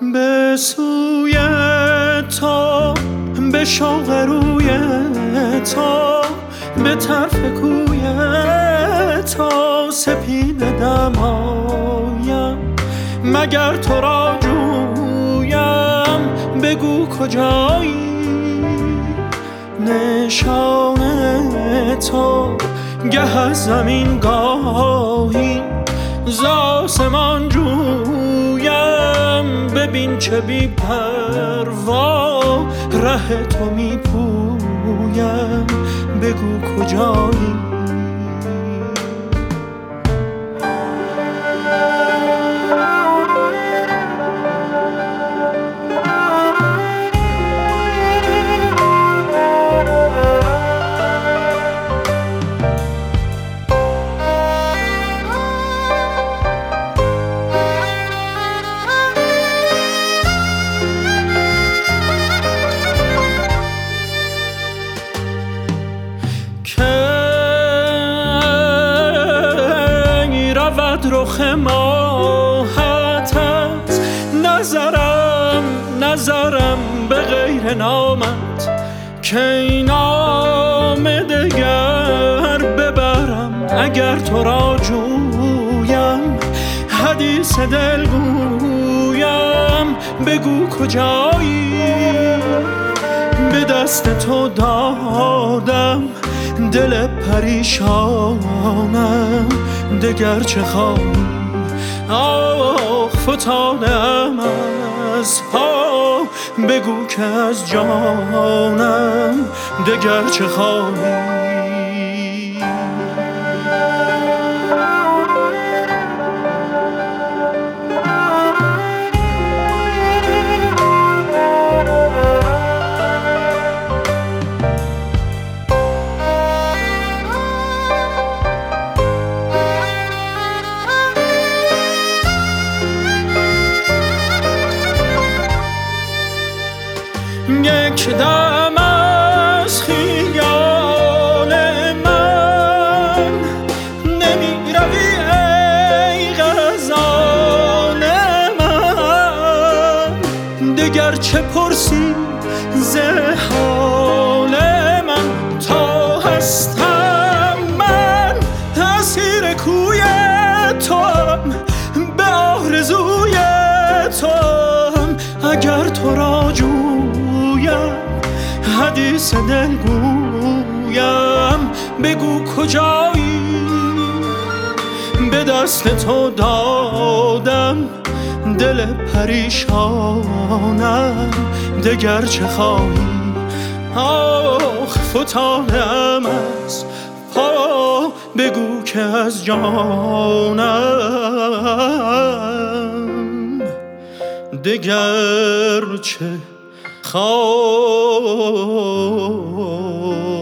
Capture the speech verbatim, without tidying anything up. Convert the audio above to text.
به سوی تو، به شوق روی تو، به طرف کوی تو سپیده دمایم. مگر تو را جویم بگو کجایی، نشان تو گه از زمین گاهی ز آسمان جویم. ببین چه بی پروا ره تو می پویم، بگو کجایی. رخ ماهت از نظرم نظرم به غیر نامت، که این نام دگر ببرم اگر تو را جویم. حدیث دل گویم بگو کجایی، به دست تو دادم دل پریشانم. دگر چه خواهی؟ آخ فتادم از پا، بگو که از جانم دگر چه خواهی؟ یک دم از خیال من نمی روی ای غزال من، دگر چه پرسی ز حال من؟ تا هستم من اسیر کوی توام، به آرزوی توام. اگر تو را حدیث دل گویم بگو کجایی، به دست تو دادم دل پریشانم. دگر چه خواهی؟ آخ فتادم از پا، بگو که از جانم دگر چه خواهی؟